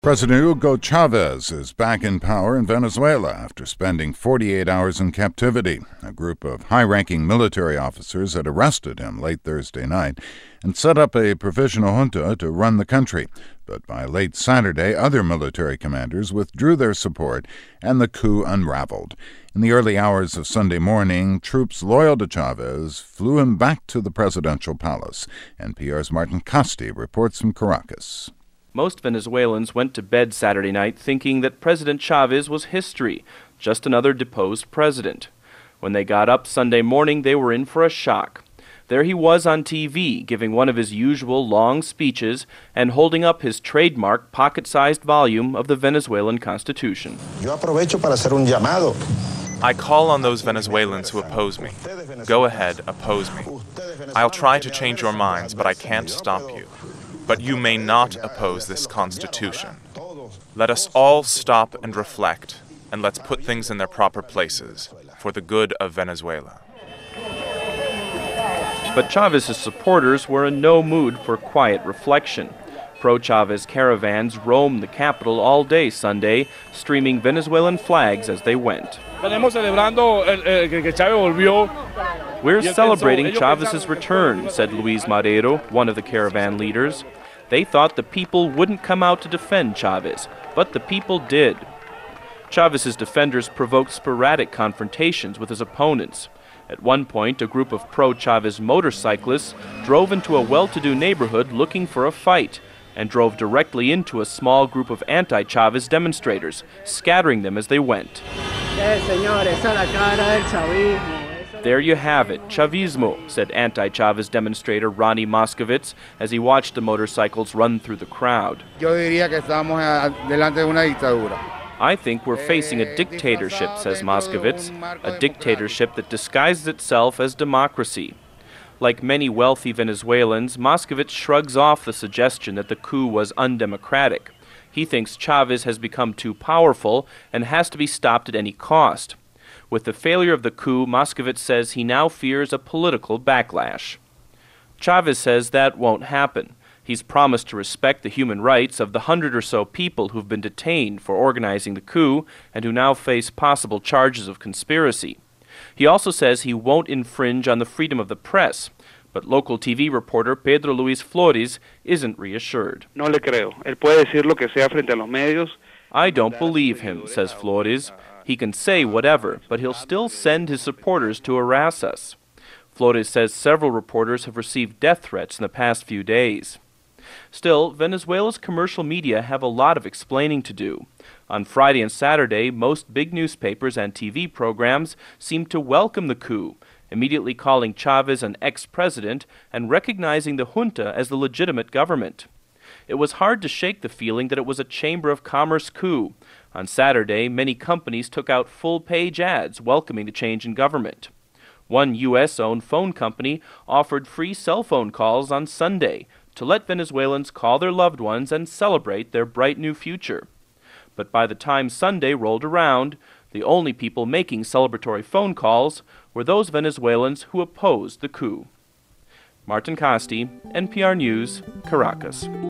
President Hugo Chavez is back in power in Venezuela after spending 48 hours in captivity. A group of high-ranking military officers had arrested him late Thursday night and set up a provisional junta to run the country. But by late Saturday, other military commanders withdrew their support and the coup unraveled. In the early hours of Sunday morning, troops loyal to Chavez flew him back to the presidential palace. NPR's Martin Casti reports from Caracas. Most Venezuelans went to bed Saturday night thinking that President Chavez was history, just another deposed president. When they got up Sunday morning, they were in for a shock. There he was on TV, giving one of his usual long speeches and holding up his trademark pocket-sized volume of the Venezuelan Constitution. I call on those Venezuelans who oppose me. Go ahead, oppose me. I'll try to change your minds, but I can't stop you. But you may not oppose this Constitution. Let us all stop and reflect, and let's put things in their proper places for the good of Venezuela. But Chavez's supporters were in no mood for quiet reflection. Pro-Chavez caravans roamed the capital all day Sunday, streaming Venezuelan flags as they went. We're celebrating Chavez's return, said Luis Madero, one of the caravan leaders. They thought the people wouldn't come out to defend Chavez, but the people did. Chavez's defenders provoked sporadic confrontations with his opponents. At one point, a group of pro-Chavez motorcyclists drove into a well-to-do neighborhood looking for a fight and drove directly into a small group of anti-Chavez demonstrators, scattering them as they went. There you have it, Chavismo, said anti-Chavez demonstrator Ronnie Moscovitz as he watched the motorcycles run through the crowd. I think we're facing a dictatorship, says Moscovitz, a dictatorship that disguises itself as democracy. Like many wealthy Venezuelans, Moscovitz shrugs off the suggestion that the coup was undemocratic. He thinks Chavez has become too powerful and has to be stopped at any cost. With the failure of the coup, Moscovitz says he now fears a political backlash. Chavez says that won't happen. He's promised to respect the human rights of the 100 or so people who've been detained for organizing the coup and who now face possible charges of conspiracy. He also says he won't infringe on the freedom of the press, but local TV reporter Pedro Luis Flores isn't reassured. I don't believe him, says Flores. He can say whatever, but he'll still send his supporters to harass us. Flores says several reporters have received death threats in the past few days. Still, Venezuela's commercial media have a lot of explaining to do. On Friday and Saturday, most big newspapers and TV programs seemed to welcome the coup, immediately calling Chavez an ex-president and recognizing the junta as the legitimate government. It was hard to shake the feeling that it was a Chamber of Commerce coup. On Saturday, many companies took out full-page ads welcoming the change in government. One U.S.-owned phone company offered free cell phone calls on Sunday to let Venezuelans call their loved ones and celebrate their bright new future. But by the time Sunday rolled around, the only people making celebratory phone calls were those Venezuelans who opposed the coup. Martin Casti, NPR News, Caracas.